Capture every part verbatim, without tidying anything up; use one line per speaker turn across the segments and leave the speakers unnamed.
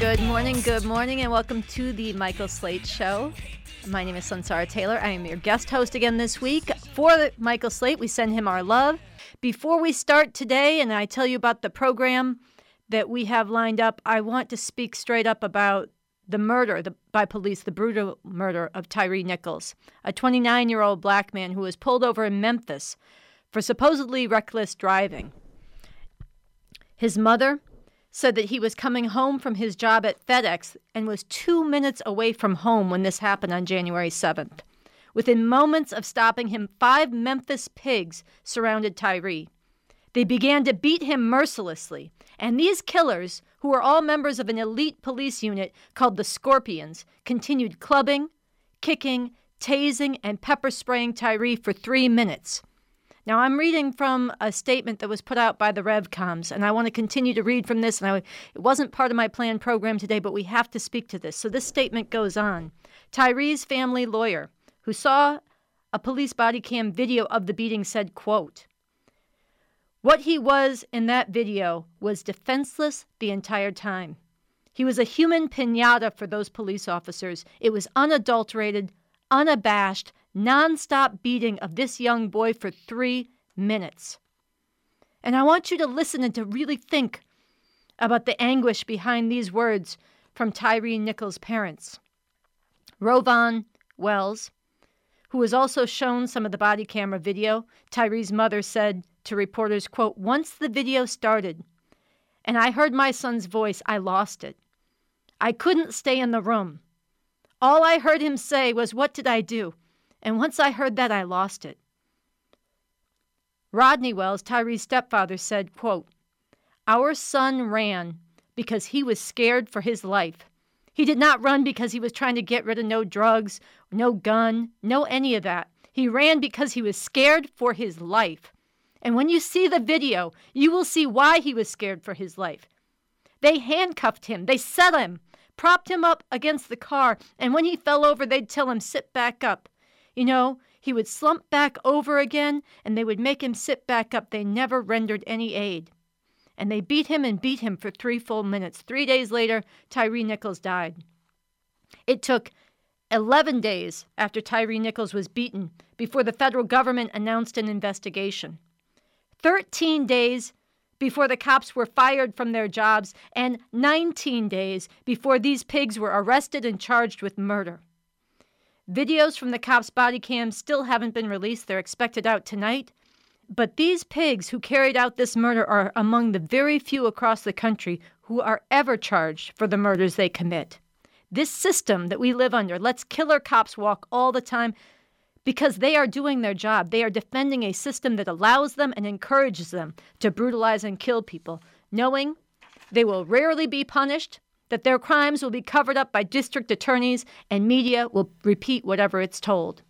Good morning, good morning, and welcome to the Michael Slate Show. My name is Sunsara Taylor. I am your guest host again this week. For Michael Slate, we send him our love. Before we start today, and I tell you about the program that we have lined up, I want to speak straight up about the murder the, by police, the brutal murder of Tyre Nichols, a twenty-nine-year-old black man who was pulled over in Memphis for supposedly reckless driving. His mother said that he was coming home from his job at FedEx and was two minutes away from home when this happened on January seventh. Within moments of stopping him, five Memphis pigs surrounded Tyre. They began to beat him mercilessly, and these killers, who were all members of an elite police unit called the Scorpions, continued clubbing, kicking, tasing, and pepper spraying Tyre for three minutes. Now, I'm reading from a statement that was put out by the RevComs, and I want to continue to read from this. And I, it wasn't part of my planned program today, but we have to speak to this. So this statement goes on. Tyre's family lawyer, who saw a police body cam video of the beating, said, quote, "What he was in that video was defenseless the entire time. He was a human piñata for those police officers. It was unadulterated, unabashed, nonstop beating of this young boy for three minutes. And I want you to listen and to really think about the anguish behind these words from Tyre Nichols' parents. Rovon Wells, who was also shown some of the body camera video, Tyre's mother said to reporters, quote, "Once the video started and I heard my son's voice, I lost it. I couldn't stay in the room. All I heard him say was, 'What did I do?' And once I heard that, I lost it." Rodney Wells, Tyre's stepfather, said, quote, "Our son ran because he was scared for his life. He did not run because he was trying to get rid of no drugs, no gun, no any of that. He ran because he was scared for his life. And when you see the video, you will see why he was scared for his life. They handcuffed him. They set him, propped him up against the car, and when he fell over, they'd tell him, 'Sit back up.' You know, he would slump back over again, and they would make him sit back up. They never rendered any aid. And they beat him and beat him for three full minutes. Three days later, Tyre Nichols died. It took eleven days after Tyre Nichols was beaten before the federal government announced an investigation. thirteen days before the cops were fired from their jobs, and nineteen days before these pigs were arrested and charged with murder. Videos from the cops' body cams still haven't been released. They're expected out tonight. But these pigs who carried out this murder are among the very few across the country who are ever charged for the murders they commit. This system that we live under lets killer cops walk all the time because they are doing their job. They are defending a system that allows them and encourages them to brutalize and kill people, knowing they will rarely be punished, that their crimes will be covered up by district attorneys, and media will repeat whatever it's told.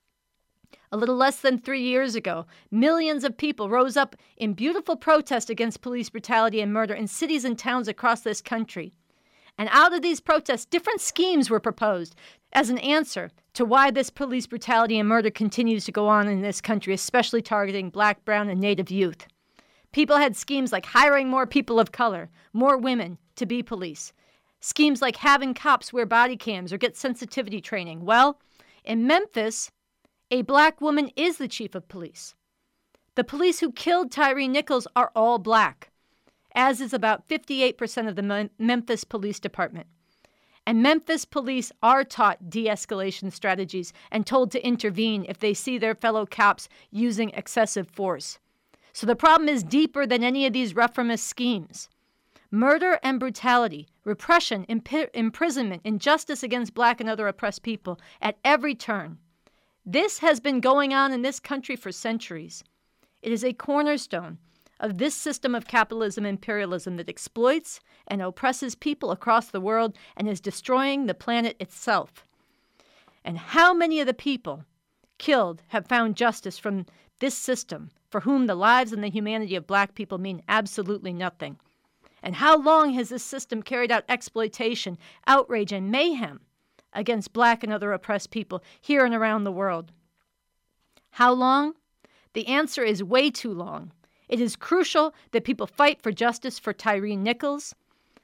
A little less than three years ago, millions of people rose up in beautiful protest against police brutality and murder in cities and towns across this country. And out of these protests, different schemes were proposed as an answer to why this police brutality and murder continues to go on in this country, especially targeting Black, brown, and Native youth. People had schemes like hiring more people of color, more women to be police. Schemes like having cops wear body cams or get sensitivity training. Well, in Memphis, a black woman is the chief of police. The police who killed Tyre Nichols are all black, as is about fifty-eight percent of the Mem- Memphis Police Department. And Memphis police are taught de-escalation strategies and told to intervene if they see their fellow cops using excessive force. So the problem is deeper than any of these reformist schemes. Murder and brutality, repression, imp- imprisonment, injustice against black and other oppressed people at every turn. This has been going on in this country for centuries. It is a cornerstone of this system of capitalism imperialism that exploits and oppresses people across the world and is destroying the planet itself. And how many of the people killed have found justice from this system for whom the lives and the humanity of black people mean absolutely nothing? And how long has this system carried out exploitation, outrage, and mayhem against black and other oppressed people here and around the world? How long? The answer is way too long. It is crucial that people fight for justice for Tyre Nichols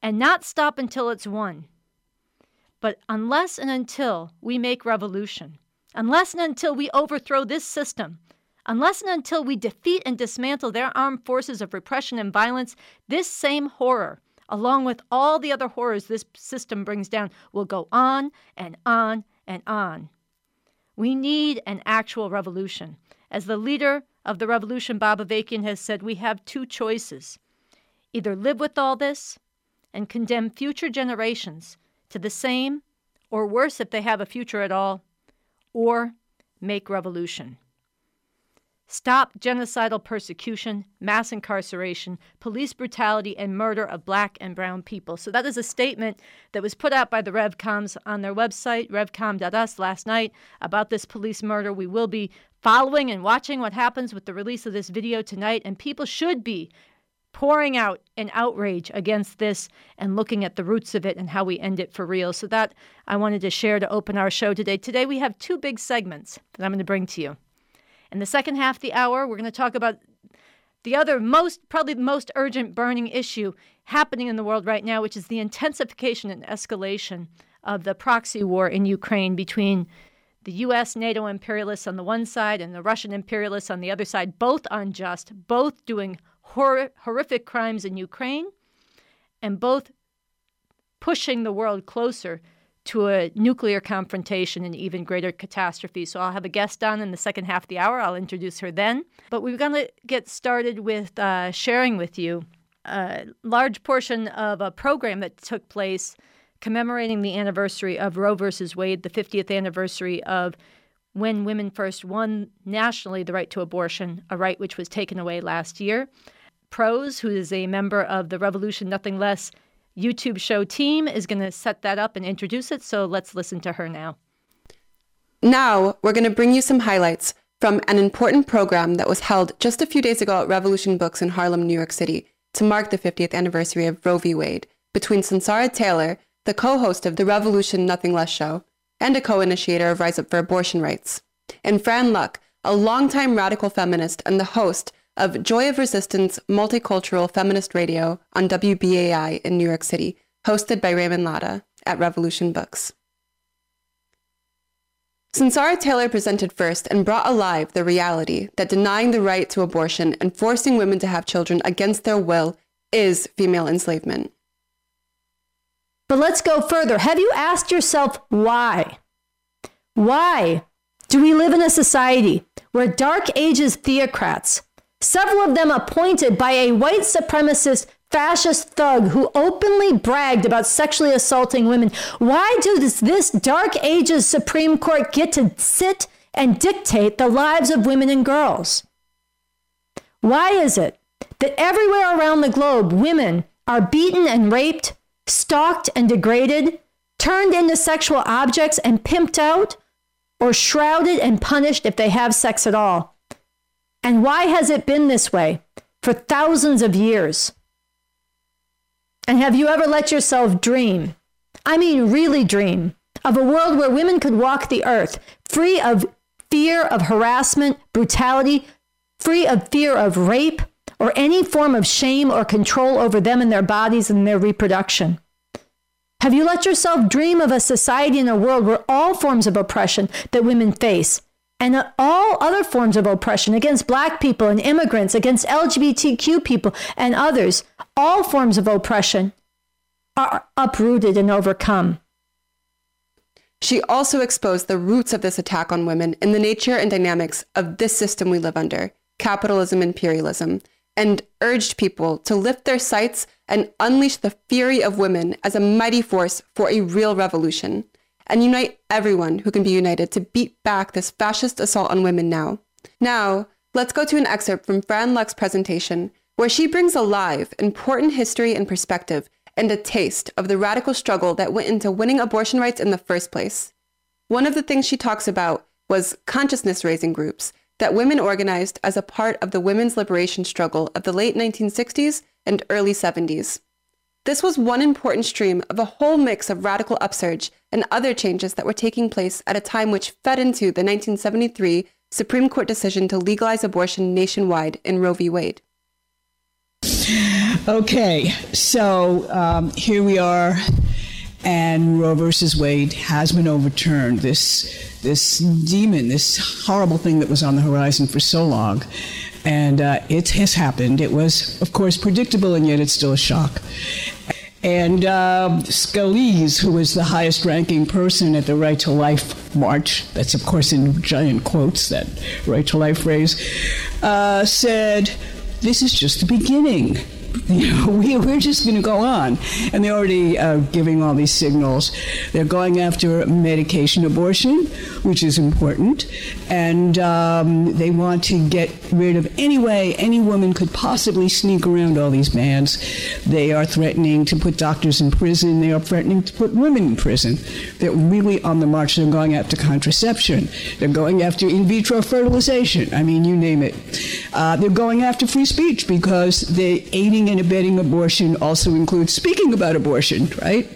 and not stop until it's won. But unless and until we make revolution, unless and until we overthrow this system, unless and until we defeat and dismantle their armed forces of repression and violence, this same horror, along with all the other horrors this system brings down, will go on and on and on. We need an actual revolution. As the leader of the revolution, Bob Avakian, has said, we have two choices. Either live with all this and condemn future generations to the same, or worse if they have a future at all, or make revolution. Stop genocidal persecution, mass incarceration, police brutality, and murder of black and brown people. So that is a statement that was put out by the RevComs on their website, revcom dot u s, last night about this police murder. We will be following and watching what happens with the release of this video tonight, and people should be pouring out an outrage against this and looking at the roots of it and how we end it for real. So that I wanted to share to open our show today. Today we have two big segments that I'm going to bring to you. In the second half of the hour, we're going to talk about the other most, probably the most urgent burning issue happening in the world right now, which is the intensification and escalation of the proxy war in Ukraine between the U S, NATO imperialists on the one side and the Russian imperialists on the other side, both unjust, both doing hor- horrific crimes in Ukraine, and both pushing the world closer to a nuclear confrontation and even greater catastrophe. So I'll have a guest on in the second half of the hour. I'll introduce her then. But we're going to get started with uh, sharing with you a large portion of a program that took place commemorating the anniversary of Roe versus Wade, the fiftieth anniversary of when women first won nationally the right to abortion, a right which was taken away last year. Prose, who is a member of the Revolution Nothing Less YouTube show team, is going to set that up and introduce it, so let's listen to her now.
Now, we're going to bring you some highlights from an important program that was held just a few days ago at Revolution Books in Harlem, New York City, to mark the fiftieth anniversary of Roe v. Wade, between Sunsara Taylor, the co-host of the Revolution Nothing Less show, and a co-initiator of Rise Up for Abortion Rights, and Fran Luck, a longtime radical feminist and the host of Joy of Resistance Multicultural Feminist Radio on W B A I in New York City, hosted by Raymond Latta at Revolution Books. Sunsara Taylor presented first and brought alive the reality that denying the right to abortion and forcing women to have children against their will is female enslavement.
But let's go further. Have you asked yourself why? Why do we live in a society where Dark Ages theocrats, several of them appointed by a white supremacist fascist thug who openly bragged about sexually assaulting women, why does this Dark Ages Supreme Court get to sit and dictate the lives of women and girls? Why is it that everywhere around the globe, women are beaten and raped, stalked and degraded, turned into sexual objects and pimped out, or shrouded and punished if they have sex at all? And why has it been this way for thousands of years? And have you ever let yourself dream, I mean really dream, of a world where women could walk the earth free of fear of harassment, brutality, free of fear of rape, or any form of shame or control over them and their bodies and their reproduction? Have you let yourself dream of a society and a world where all forms of oppression that women face, and all other forms of oppression against Black people and immigrants, against L G B T Q people and others, all forms of oppression are uprooted and overcome?
She also exposed the roots of this attack on women in the nature and dynamics of this system we live under, capitalism, imperialism, and urged people to lift their sights and unleash the fury of women as a mighty force for a real revolution, and unite everyone who can be united to beat back this fascist assault on women now. Now, let's go to an excerpt from Fran Luck's presentation, where she brings alive important history and perspective and a taste of the radical struggle that went into winning abortion rights in the first place. One of the things she talks about was consciousness-raising groups that women organized as a part of the women's liberation struggle of the late nineteen sixties and early seventies. This was one important stream of a whole mix of radical upsurge and other changes that were taking place at a time which fed into the nineteen seventy-three Supreme Court decision to legalize abortion nationwide in Roe v. Wade.
Okay, so um, here we are, and Roe versus Wade has been overturned. This this demon, this horrible thing that was on the horizon for so long, and uh, it has happened. It was, of course, predictable, and yet it's still a shock. And uh, Scalise, who was the highest-ranking person at the Right to Life March, that's, of course, in giant quotes, that Right to Life phrase, uh, said, this is just the beginning. You know, we, we're just going to go on. And they're already uh, giving all these signals. They're going after medication abortion, which is important. And um, they want to get rid of any way any woman could possibly sneak around all these bans. They are threatening to put doctors in prison. They are threatening to put women in prison. They're really on the march. They're going after contraception. They're going after in vitro fertilization. I mean, you name it. Uh, they're going after free speech because they're aiding and abetting abortion also includes speaking about abortion, right?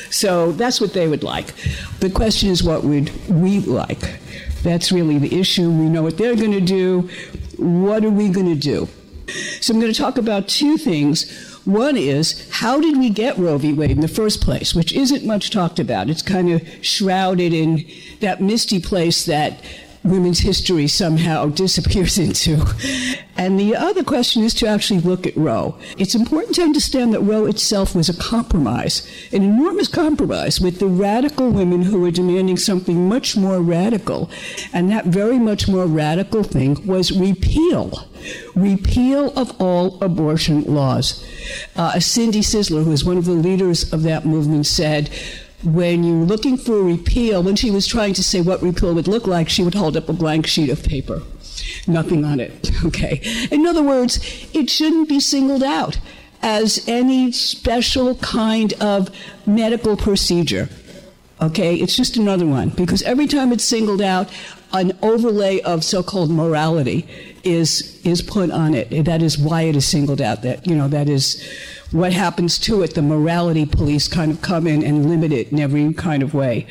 So that's what they would like. The question is, what would we like? That's really the issue. We know what they're going to do. What are we going to do? So I'm going to talk about two things. One is, how did we get Roe v. Wade in the first place, which isn't much talked about. It's kind of shrouded in that misty place that women's history somehow disappears into. And the other question is to actually look at Roe. It's important to understand that Roe itself was a compromise, an enormous compromise with the radical women who were demanding something much more radical. And that very much more radical thing was repeal. Repeal of all abortion laws. Uh, Cindy Sisler, who is one of the leaders of that movement, said, when you're looking for a repeal, when she was trying to say what repeal would look like, she would hold up a blank sheet of paper. Nothing on it, okay? In other words, it shouldn't be singled out as any special kind of medical procedure, okay? It's just another one, because every time it's singled out, an overlay of so-called morality is is put on it. That is why it is singled out. That, you know, that is what happens to it. The morality police kind of come in and limit it in every kind of way.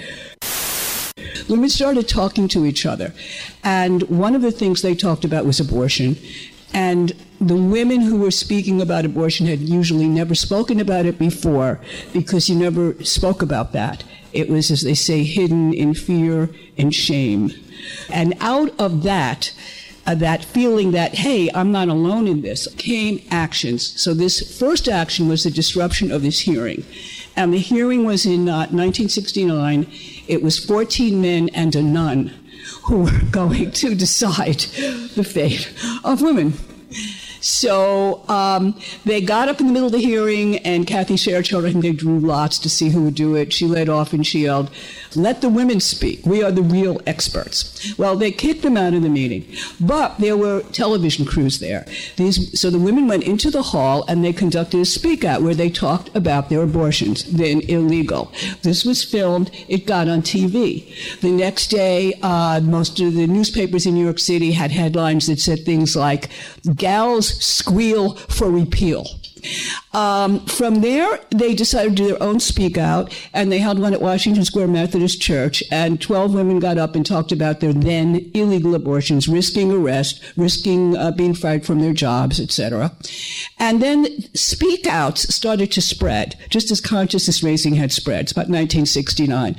Women started talking to each other, and one of the things they talked about was abortion. And the women who were speaking about abortion had usually never spoken about it before, because you never spoke about that. It was, as they say, hidden in fear and shame. And out of that, uh, that feeling that, hey, I'm not alone in this, came actions. So this first action was the disruption of this hearing. And the hearing was in uh, nineteen sixty-nine. It was fourteen men and a nun who were going to decide the fate of women. So um, they got up in the middle of the hearing, and Kathy Fairchild, I think they drew lots to see who would do it. She led off and she yelled, "Let the women speak. We are the real experts." Well, they kicked them out of the meeting, but there were television crews there. These, so the women went into the hall and they conducted a speak out where they talked about their abortions, then illegal. This was filmed. It got on T V. The next day, uh, most of the newspapers in New York City had headlines that said things like, "Gals squeal for repeal." Um, from there, they decided to do their own speak out, and they held one at Washington Square Methodist Church, and twelve women got up and talked about their then illegal abortions, risking arrest, risking uh, being fired from their jobs, et cetera. And then speak outs started to spread, just as consciousness raising had spread. It's about nineteen sixty-nine.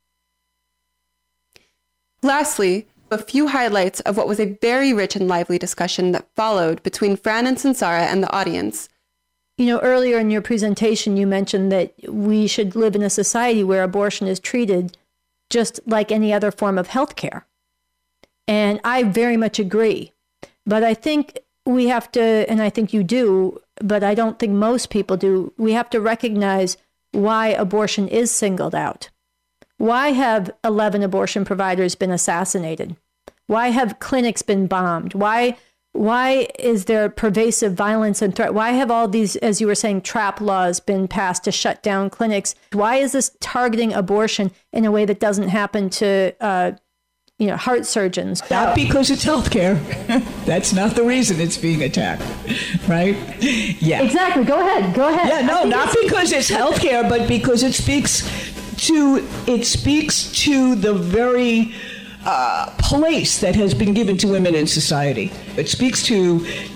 Lastly, a few highlights of what was a very rich and lively discussion that followed between Fran and Sunsara and the audience.
You know, earlier in your presentation, you mentioned that we should live in a society where abortion is treated just like any other form of health care. And I very much agree. But I think we have to, and I think you do, but I don't think most people do, we have to recognize why abortion is singled out. Why have eleven abortion providers been assassinated? Why have clinics been bombed? Why why is there pervasive violence and threat? Why have all these, as you were saying, trap laws been passed to shut down clinics? Why is this targeting abortion in a way that doesn't happen to, uh, you know, heart surgeons?
Not because it's healthcare. That's not the reason it's being attacked, right? Yeah.
Exactly. Go ahead. Go ahead.
Yeah. No, not because it's healthcare, but because it speaks to it speaks to the very Uh, place that has been given to women in society. It speaks to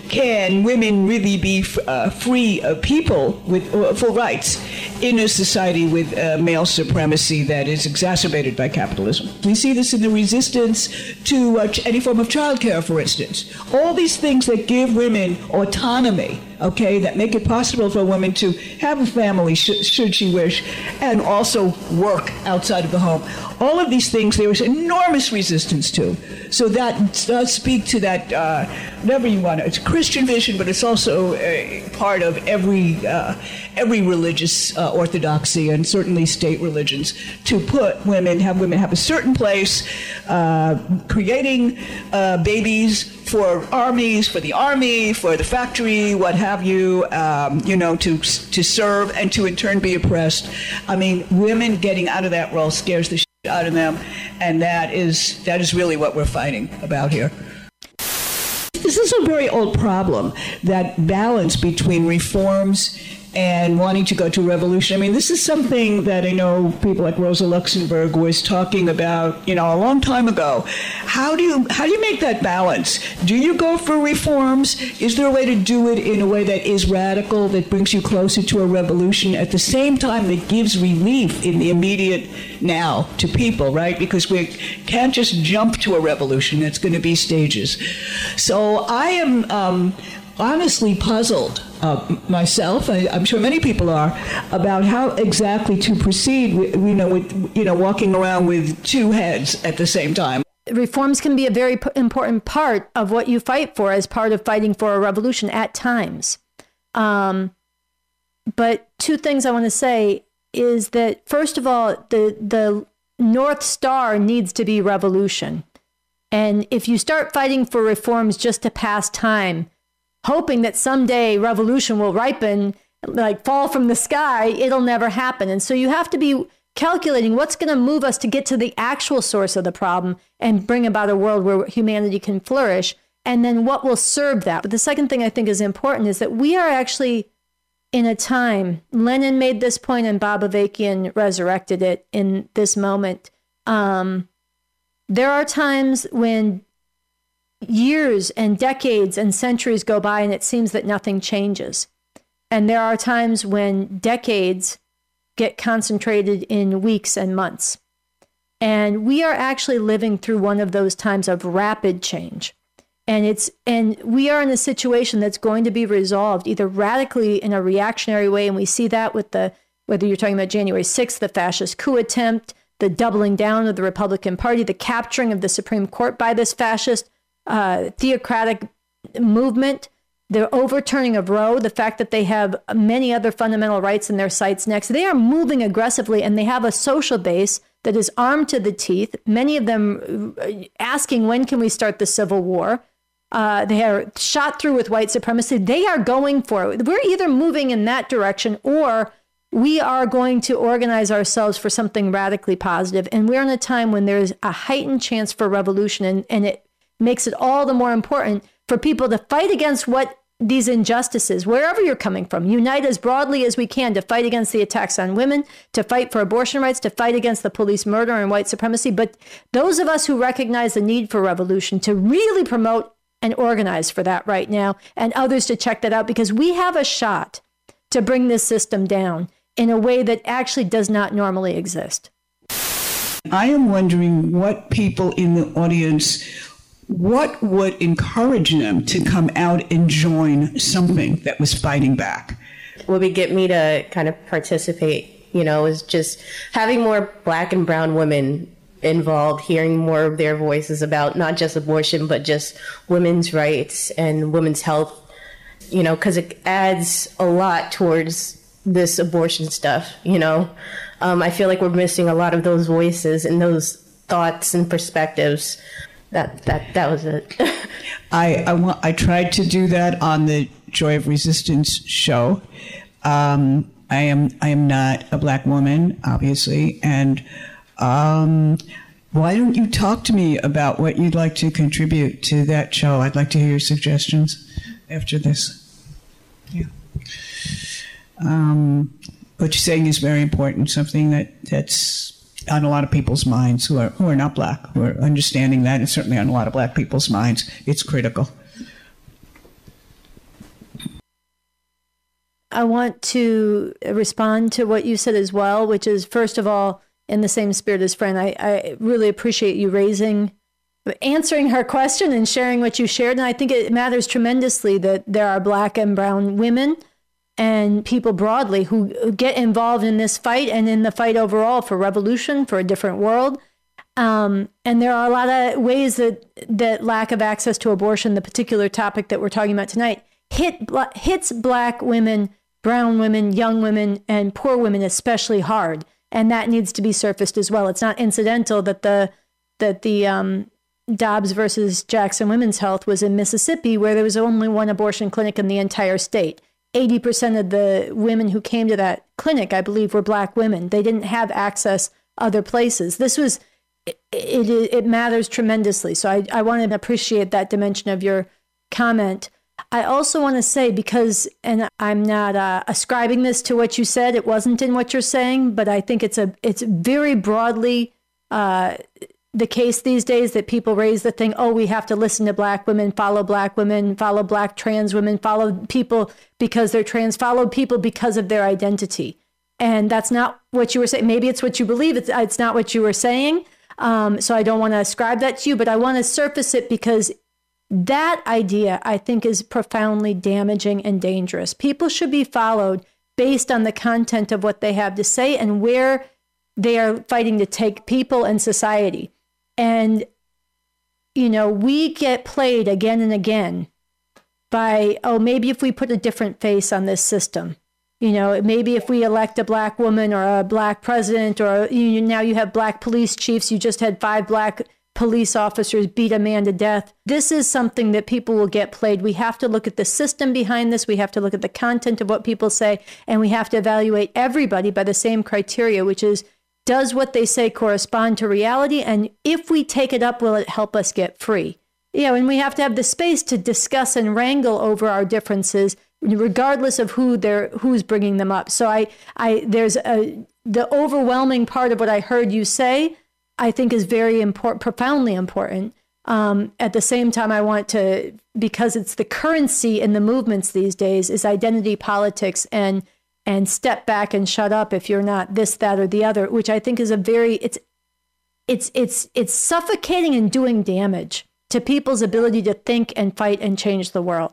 can women really be uh, free uh, people with uh, full rights in a society with uh, male supremacy that is exacerbated by capitalism? We see this in the resistance to uh, any form of childcare, for instance. All these things that give women autonomy, okay, that make it possible for a woman to have a family sh- should she wish, and also work outside of the home. All of these things there is enormous resistance to. So that does speak to that, uh, whatever you want. It's a Christian vision, but it's also a part of every uh, every religious uh, orthodoxy, and certainly state religions, to put women, have women have a certain place, uh, creating uh, babies for armies, for the army, for the factory, what have you, um, you know, to to serve and to in turn be oppressed. I mean, women getting out of that role scares the shit out of them, and that is that is really what we're fighting about here. This is a very old problem, that balance between reforms and wanting to go to revolution. I mean, this is something that I know people like Rosa Luxemburg was talking about, you know, a long time ago. How do you how do you make that balance? Do you go for reforms? Is there a way to do it in a way that is radical, that brings you closer to a revolution, at the same time that gives relief in the immediate now to people, right? Because we can't just jump to a revolution. It's going to be stages. So I am um, honestly puzzled uh, myself, I, I'm sure many people are, about how exactly to proceed. With, you know, with you know, walking around with two heads at the same time.
Reforms can be a very p- important part of what you fight for, as part of fighting for a revolution at times. Um, but two things I want to say is that, first of all, the the North Star needs to be revolution. And if you start fighting for reforms just to pass time, hoping that someday revolution will ripen, like fall from the sky, it'll never happen. And so you have to be calculating what's going to move us to get to the actual source of the problem and bring about a world where humanity can flourish, and then what will serve that. But the second thing I think is important is that we are actually in a time, Lenin made this point and Bob Avakian resurrected it in this moment. Um, there are times when years and decades and centuries go by and it seems that nothing changes. And there are times when decades get concentrated in weeks and months. And we are actually living through one of those times of rapid change. And it's and we are in a situation that's going to be resolved either radically in a reactionary way, and we see that with the, whether you're talking about January sixth, the fascist coup attempt, the doubling down of the Republican Party, the capturing of the Supreme Court by this fascist uh, theocratic movement, the overturning of Roe, the fact that they have many other fundamental rights in their sights next. They are moving aggressively, and they have a social base that is armed to the teeth, many of them asking, when can we start the Civil War? Uh, they are shot through with white supremacy. They are going for it. We're either moving in that direction, or we are going to organize ourselves for something radically positive. And we're in a time when there's a heightened chance for revolution, and, and it makes it all the more important for people to fight against what these injustices, wherever you're coming from, unite as broadly as we can to fight against the attacks on women, to fight for abortion rights, to fight against the police murder and white supremacy. But those of us who recognize the need for revolution, to really promote and organize for that right now, and others to check that out, because we have a shot to bring this system down in a way that actually does not normally exist.
I am wondering what people in the audience, what would encourage them to come out and join something that was fighting back?
What would get me to kind of participate, you know, is just having more Black and brown women involved, hearing more of their voices about not just abortion, but just women's rights and women's health, you know, because it adds a lot towards this abortion stuff, you know. Um, I feel like we're missing a lot of those voices and those thoughts and perspectives. That that that was it.
I I, want, I tried to do that on the Joy of Resistance show. Um, I am I am not a Black woman, obviously, and um, why don't you talk to me about what you'd like to contribute to that show? I'd like to hear your suggestions after this. Yeah. Um, what you're saying is very important. Something that that's on a lot of people's minds who are who are not Black, who are understanding that, and certainly on a lot of Black people's minds. It's critical.
I want to respond to what you said as well, which is, first of all, in the same spirit as Fran, I, I really appreciate you raising, answering her question and sharing what you shared. And I think it matters tremendously that there are Black and brown women and people broadly who get involved in this fight and in the fight overall for revolution, for a different world. Um, and there are a lot of ways that, that lack of access to abortion, the particular topic that we're talking about tonight, hit hits Black women, brown women, young women, and poor women especially hard. And that needs to be surfaced as well. It's not incidental that the that the um, Dobbs versus Jackson Women's Health was in Mississippi, where there was only one abortion clinic in the entire state. eighty percent of the women who came to that clinic, I believe, were Black women. They didn't have access other places. This was, it, it, it matters tremendously. So I, I want to appreciate that dimension of your comment. I also want to say, because, and I'm not uh, ascribing this to what you said, it wasn't in what you're saying, but I think it's a it's very broadly uh, the case these days that people raise the thing, oh, we have to listen to Black women, follow Black women, follow Black trans women, follow people because they're trans, follow people because of their identity. And that's not what you were saying. Maybe it's what you believe. It's, it's not what you were saying. Um, so I don't want to ascribe that to you, but I want to surface it because that idea, I think, is profoundly damaging and dangerous. People should be followed based on the content of what they have to say and where they are fighting to take people and society. And, you know, we get played again and again by, oh, maybe if we put a different face on this system, you know, maybe if we elect a Black woman or a Black president, or you, now you have Black police chiefs, you just had five Black police officers beat a man to death. This is something that people will get played. We have to look at the system behind this. We have to look at the content of what people say, and we have to evaluate everybody by the same criteria, which is, does what they say correspond to reality? And if we take it up, will it help us get free? You know, and we have to have the space to discuss and wrangle over our differences, regardless of who they're, who's bringing them up. So I, I, there's a, the overwhelming part of what I heard you say, I think is very important, profoundly important. Um, at the same time, I want to, because it's the currency in the movements these days, is identity politics and and step back and shut up if you're not this, that, or the other, which I think is a very, it's it's it's it's suffocating and doing damage to people's ability to think and fight and change the world.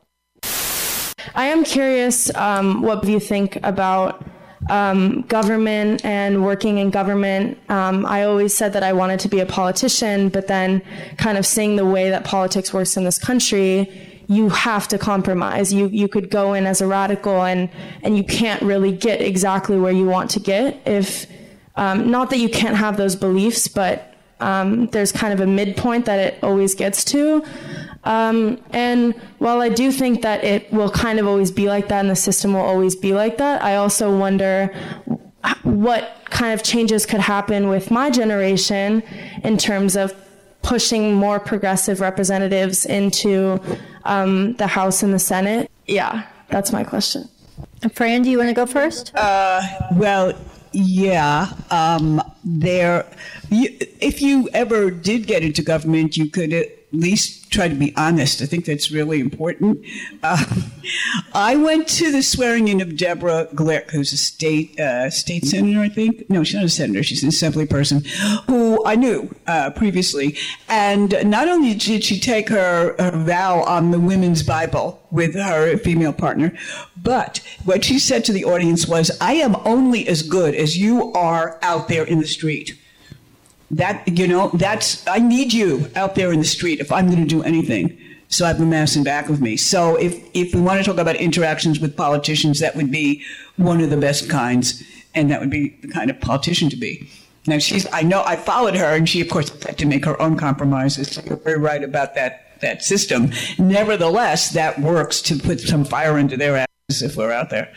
I am curious um, what you think about Um, government and working in government. Um, I always said that I wanted to be a politician, but then kind of seeing the way that politics works in this country, you have to compromise. You you could go in as a radical and, and you can't really get exactly where you want to get if, um, not that you can't have those beliefs, but um, there's kind of a midpoint that it always gets to. Um, and while I do think that it will kind of always be like that and the system will always be like that, I also wonder what kind of changes could happen with my generation in terms of pushing more progressive representatives into um, the House and the Senate. Yeah, that's my question.
Fran, do you want to go first?
Uh, well, yeah. Um, there, you, if you ever did get into government, you could at least try to be honest. I think that's really important. Uh, I went to the swearing in of Deborah Glick, who's a state uh, state senator, I think. No, she's not a senator. She's an assembly person who I knew uh, previously. And not only did she take her, her vow on the Women's Bible with her female partner, but what she said to the audience was, I am only as good as you are out there in the street. That, you know, that's, I need you out there in the street if I'm going to do anything. So I have the mass in back of me. So if, if we want to talk about interactions with politicians, that would be one of the best kinds. And that would be the kind of politician to be. Now, she's, I know I followed her, and she, of course, had to make her own compromises. So you're very right about that, that system. Nevertheless, that works to put some fire into their asses if we're out there.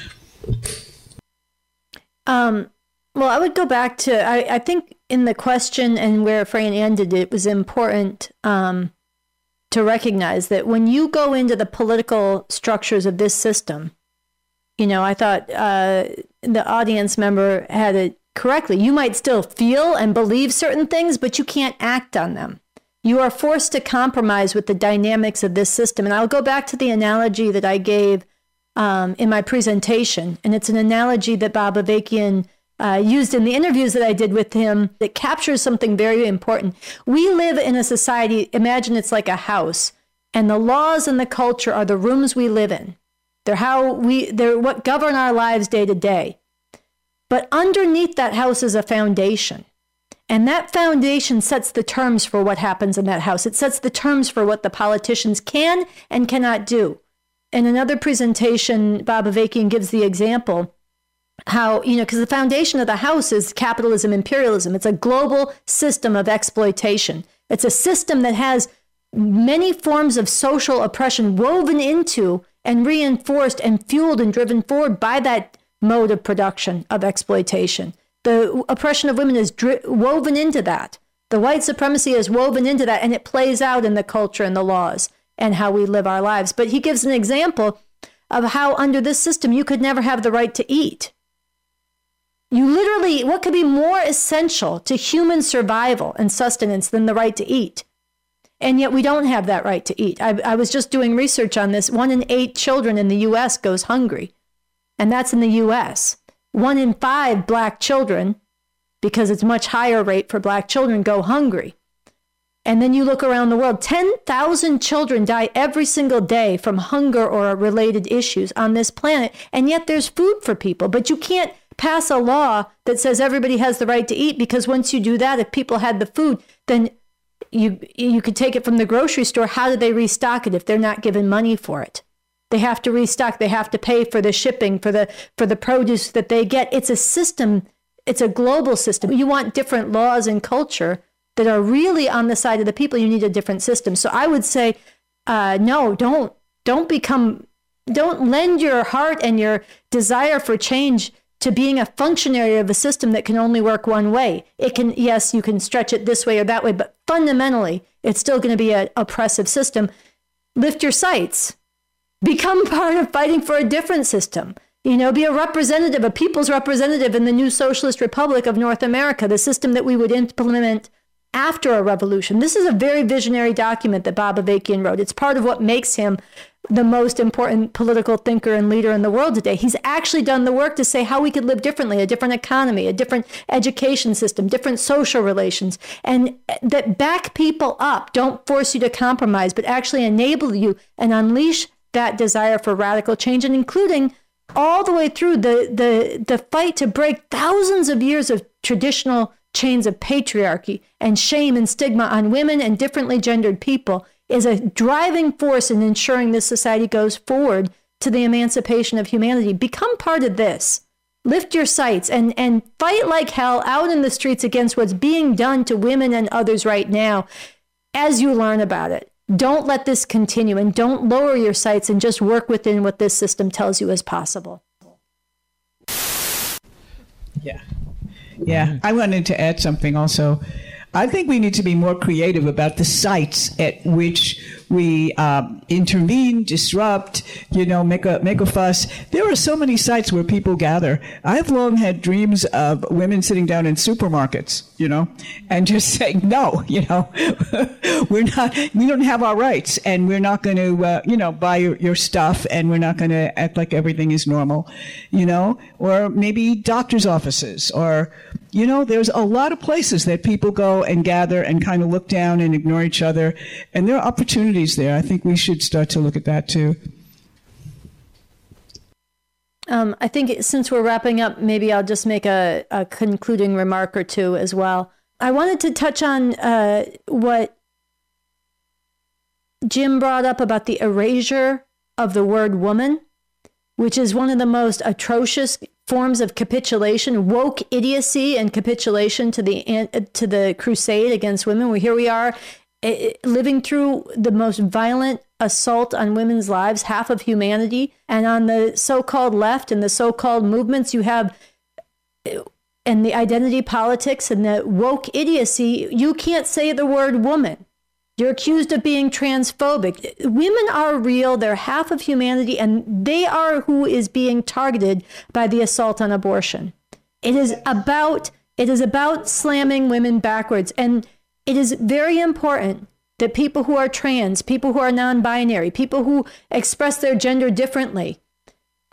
Um, well, I would go back to, I, I think in the question and where Fran ended, it was important um, to recognize that when you go into the political structures of this system, you know, I thought uh, the audience member had it correctly. You might still feel and believe certain things, but you can't act on them. You are forced to compromise with the dynamics of this system. And I'll go back to the analogy that I gave um, in my presentation. And it's an analogy that Bob Avakian uh, used in the interviews that I did with him that captures something very important. We live in a society, imagine it's like a house, and the laws and the culture are the rooms we live in. They're how we, they're what govern our lives day to day. But underneath that house is a foundation. And that foundation sets the terms for what happens in that house. It sets the terms for what the politicians can and cannot do. In another presentation, Bob Avakian gives the example how, you know, because the foundation of the house is capitalism, imperialism. It's a global system of exploitation. It's a system that has many forms of social oppression woven into and reinforced and fueled and driven forward by that mode of production of exploitation. The oppression of women is dri- woven into that. The white supremacy is woven into that, and it plays out in the culture and the laws and how we live our lives. But he gives an example of how under this system you could never have the right to eat. You literally, what could be more essential to human survival and sustenance than the right to eat? And yet we don't have that right to eat. I, I was just doing research on this. One in eight children in the U S goes hungry, and that's in the U S One in five black children, because it's much higher rate for black children, go hungry. And then you look around the world, ten thousand children die every single day from hunger or related issues on this planet. And yet there's food for people. But you can't pass a law that says everybody has the right to eat, because once you do that, if people had the food, then you you could take it from the grocery store. How do they restock it if they're not given money for it? They have to restock. They have to pay for the shipping, for the for the produce that they get. It's a system. It's a global system. You want different laws and culture that are really on the side of the people. You need a different system. So I would say, uh, no, don't don't become, don't lend your heart and your desire for change to being a functionary of a system that can only work one way. It can, yes, you can stretch it this way or that way, but fundamentally, it's still going to be an oppressive system. Lift your sights. Become part of fighting for a different system. You know, be a representative, a people's representative in the new Socialist Republic of North America, the system that we would implement after a revolution. This is a very visionary document that Bob Avakian wrote. It's part of what makes him the most important political thinker and leader in the world today. He's actually done the work to say how we could live differently, a different economy, a different education system, different social relations, and that back people up, don't force you to compromise, but actually enable you and unleash that desire for radical change, and including all the way through the, the, the fight to break thousands of years of traditional chains of patriarchy and shame and stigma on women and differently gendered people is a driving force in ensuring this society goes forward to the emancipation of humanity. Become part of this. Lift your sights and, and fight like hell out in the streets against what's being done to women and others right now as you learn about it. Don't let this continue, and don't lower your sights, and just work within what this system tells you is possible.
Yeah. Yeah. I wanted to add something also. I think we need to be more creative about the sites at which we um, intervene, disrupt, you know, make a make a fuss. There are so many sites where people gather. I've long had dreams of women sitting down in supermarkets, you know, and just saying, no, you know, we're not, we don't have our rights, and we're not going to, uh, you know, buy your, your stuff, and we're not going to act like everything is normal, you know, or maybe doctor's offices, or, you know, there's a lot of places that people go and gather and kind of look down and ignore each other. And there are opportunities there. I think we should start to look at that too.
Um, I think since we're wrapping up, maybe I'll just make a, a concluding remark or two as well. I wanted to touch on uh, what Jim brought up about the erasure of the word woman, which is one of the most atrocious forms of capitulation, woke idiocy and capitulation to the to the crusade against women. Well, here we are living through the most violent assault on women's lives, half of humanity. And on the so-called left and the so-called movements, you have, and the identity politics and the woke idiocy, you can't say the word woman. You're accused of being transphobic. Women are real. They're half of humanity, and they are who is being targeted by the assault on abortion. It is about it is about slamming women backwards. And it is very important that people who are trans, people who are non-binary, people who express their gender differently,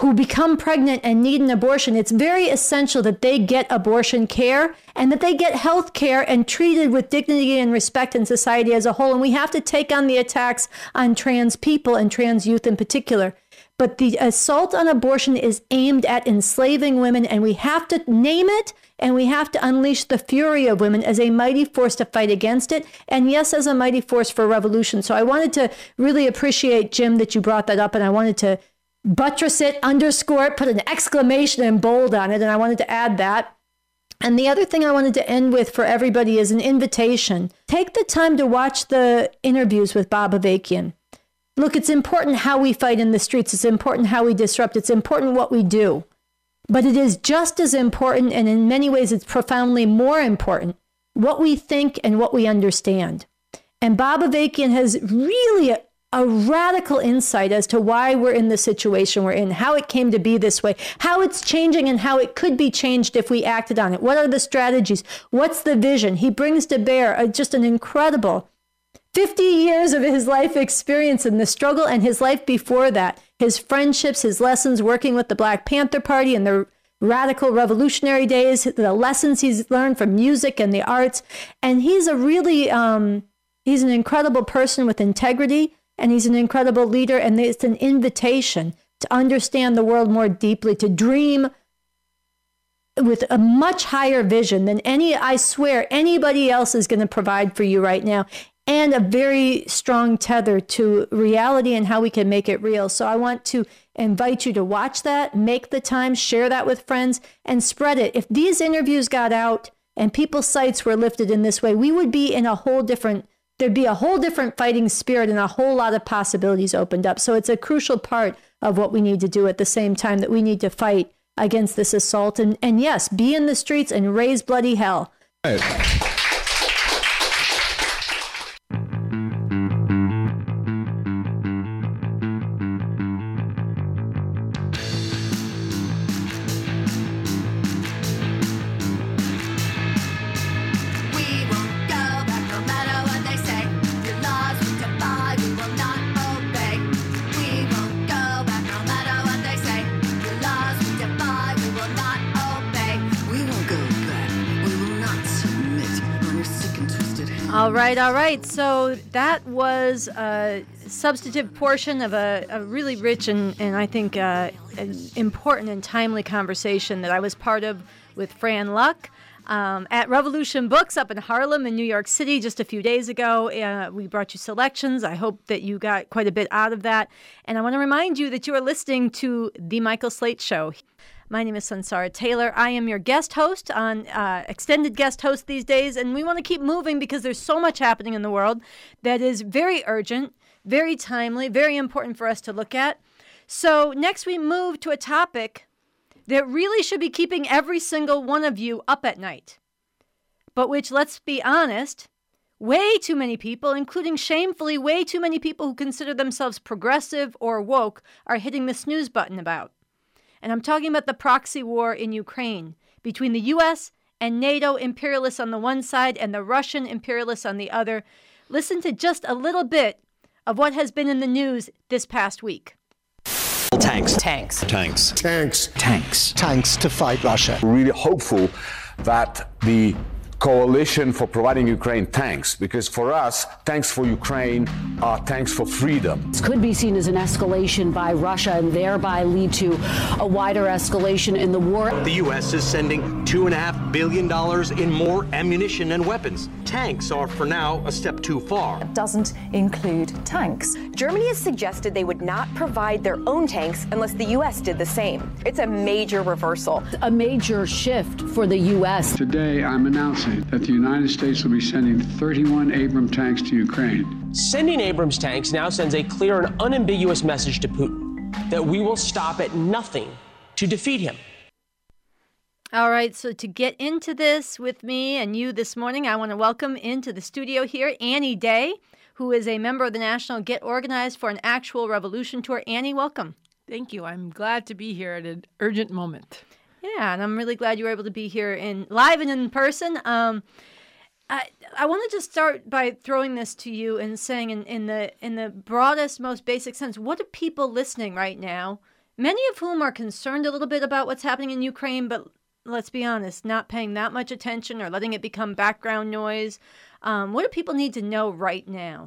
who become pregnant and need an abortion, it's very essential that they get abortion care and that they get health care and treated with dignity and respect in society as a whole. And we have to take on the attacks on trans people and trans youth in particular. But the assault on abortion is aimed at enslaving women, and we have to name it, and we have to unleash the fury of women as a mighty force to fight against it, and yes, as a mighty force for revolution. So I wanted to really appreciate, Jim, that you brought that up, and I wanted to buttress it, underscore it, put an exclamation in bold on it, and I wanted to add that. And the other thing I wanted to end with for everybody is an invitation. Take the time to watch the interviews with Bob Avakian. Look, it's important how we fight in the streets. It's important how we disrupt. It's important what we do. But it is just as important, and in many ways it's profoundly more important, what we think and what we understand. And Bob Avakian has really a, a radical insight as to why we're in the situation we're in, how it came to be this way, how it's changing and how it could be changed if we acted on it. What are the strategies? What's the vision? He brings to bear a, just an incredible fifty years of his life experience in the struggle and his life before that, his friendships, his lessons working with the Black Panther Party in the radical revolutionary days, the lessons he's learned from music and the arts. And he's a really, um, he's an incredible person with integrity, and he's an incredible leader. And it's an invitation to understand the world more deeply, to dream with a much higher vision than any, I swear, anybody else is going to provide for you right now. And a very strong tether to reality and how we can make it real. So I want to invite you to watch that, make the time, share that with friends, and spread it. If these interviews got out and people's sights were lifted in this way, we would be in a whole different, there'd be a whole different fighting spirit and a whole lot of possibilities opened up. So it's a crucial part of what we need to do at the same time that we need to fight against this assault. And, and yes, be in the streets and raise bloody hell.
Right.
All right, all right. So that was a substantive portion of a, a really rich and, and I think uh, an important and timely conversation that I was part of with Fran Luck um, at Revolution Books up in Harlem in New York City just a few days ago. Uh, we brought you selections. I hope that you got quite a bit out of that. And I want to remind you that you are listening to The Michael Slate Show. My name is Sansara Taylor. I am your guest host on uh, extended guest host these days, and we want to keep moving because there's so much happening in the world that is very urgent, very timely, very important for us to look at. So next we move to a topic that really should be keeping every single one of you up at night, but which, let's be honest, way too many people, including shamefully way too many people who consider themselves progressive or woke, are hitting the snooze button about. And I'm talking about the proxy war in Ukraine between the U S and NATO imperialists on the one side and the Russian imperialists on the other. Listen to just a little bit of what has been in the news this past week.
Tanks. Tanks.
Tanks.
Tanks. Tanks. Tanks to fight Russia.
We're really hopeful that the coalition for providing Ukraine tanks, because for us, tanks for Ukraine are tanks for freedom.
This could be seen as an escalation by Russia and thereby lead to a wider escalation in the war.
The U S is sending two and a half billion dollars in more ammunition and weapons. Tanks are, for now, a step too far.
It doesn't include tanks.
Germany has suggested they would not provide their own tanks unless the U S did the same. It's a major reversal.
A major shift for the U S.
Today, I'm announcing that the United States will be sending thirty-one Abrams tanks to Ukraine.
Sending Abrams tanks now sends a clear and unambiguous message to Putin that we will stop at nothing to defeat him.
All right, so to get into this with me and you this morning, I want to welcome into the studio here Annie Day, who is a member of the National Get Organized for an Actual Revolution Tour. Annie, welcome.
Thank you. I'm glad to be here at an urgent moment.
Yeah, and I'm really glad you were able to be here in live and in person. Um, I I want to just start by throwing this to you and saying, in, in the in the broadest, most basic sense, what do people listening right now many of whom are concerned a little bit about what's happening in Ukraine, but let's be honest, not paying that much attention or letting it become background noise. Um, what do people need to know right now?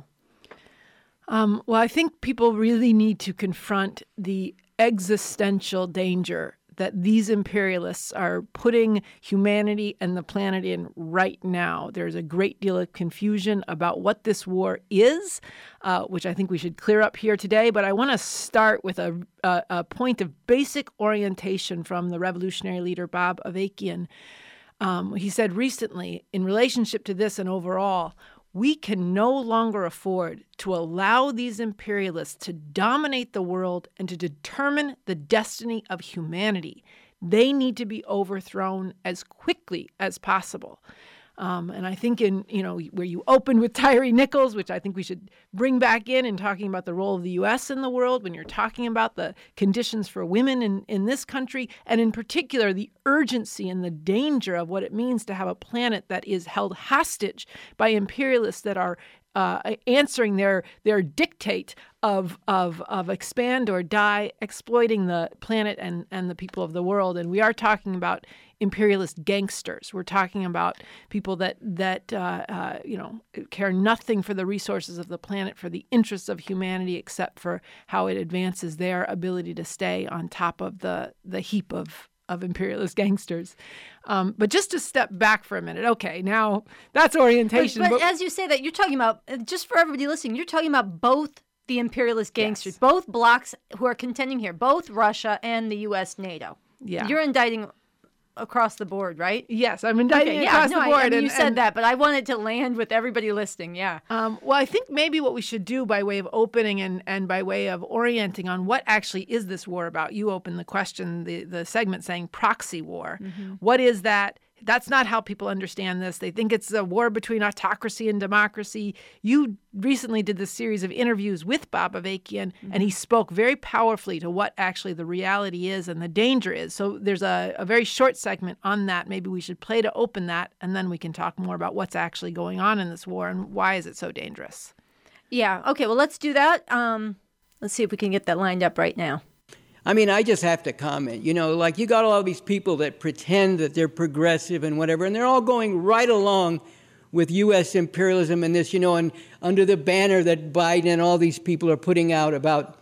Um, well, I think people really need to confront the existential danger that these imperialists are putting humanity and the planet in right now. There's a great deal of confusion about what this war is, uh, which I think we should clear up here today. But I want to start with a, a, a point of basic orientation from the revolutionary leader Bob Avakian. Um, he said recently, in relationship to this and overall, we can no longer afford to allow these imperialists to dominate the world and to determine the destiny of humanity. They need to be overthrown as quickly as possible. Um, and I think in, you know, where you opened with Tyree Nichols, which I think we should bring back in in talking about the role of the U S in the world, when you're talking about the conditions for women in, in this country, and in particular, the urgency and the danger of what it means to have a planet that is held hostage by imperialists that are uh, answering their their dictate of of of expand or die, exploiting the planet and, and the people of the world. And we are talking about imperialist gangsters. We're talking about people that that uh, uh, you know care nothing for the resources of the planet, for the interests of humanity, except for how it advances their ability to stay on top of the the heap of of imperialist gangsters. Um, but just to step back for a minute, okay, now that's orientation.
But, but,
but
as you say that, you're talking about, just for everybody listening, you're talking about both the imperialist gangsters, yes. both blocs who are contending here, both Russia and the U S NATO.
Yeah.
You're indicting across the board, right?
Yes, I'm indicting
okay,
across
yeah, no,
the board.
I, I mean,
and,
you said
and,
that, but I wanted to land with everybody listening, yeah.
Um, well, I think maybe what we should do by way of opening and, and by way of orienting on what actually is this war about. You opened the question, the, the segment saying proxy war. Mm-hmm. What is that? That's not how people understand this. They think it's a war between autocracy and democracy. You recently did this series of interviews with Bob Avakian, mm-hmm. and he spoke very powerfully to what actually the reality is and the danger is. So there's a, a very short segment on that. Maybe we should play to open that, and then we can talk more about what's actually going on in this war and why is it so dangerous.
Yeah. Okay, well, let's do that. Um, let's see if we can get that lined up right now.
I mean, I just have to comment, you know, like you got all these people that pretend that they're progressive and whatever, and they're all going right along with U S imperialism and this, you know, and under the banner that Biden and all these people are putting out about